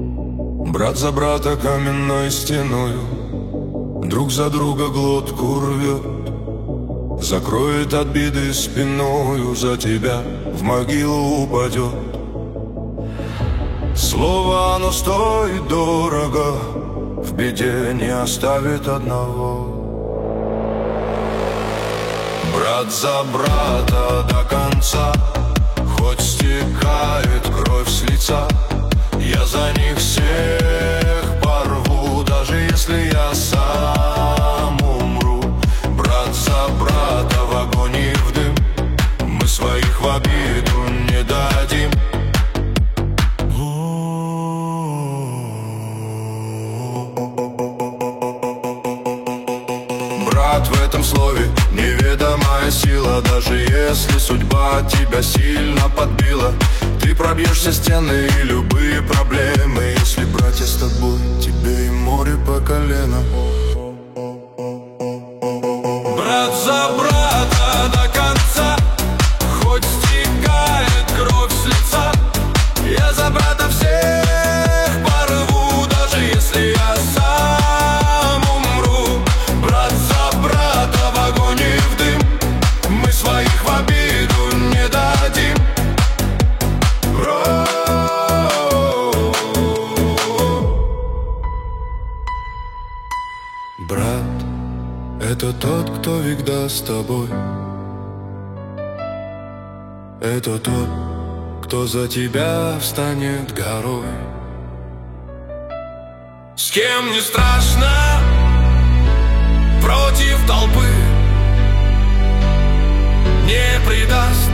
Брат за брата каменной стеною, друг за друга глотку рвет. Закроет от беды спиною, за тебя в могилу упадет. Слово оно стоит дорого, в беде не оставит одного. Брат за брата до конца, хоть стекает кровь с лица, я за них всех порву, даже если я сам умру. Брат за брата в огонь и в дым, мы своих в обиду не дадим. Брат в этом слове неведомая сила, даже если судьба тебя сильно подбила, ты пробьешь все стены и любые проблемы, если братья с тобой, тебе и море по колено. Брат за брата до конца, хоть стекает кровь с лица, я за брата всех порву, даже если я сам умру. Брат за брата в огонь и в дым, мы своих в обиду не дадим. Брат — это тот, кто всегда с тобой. Это тот, кто за тебя встанет горой. С кем не страшно против толпы, не предаст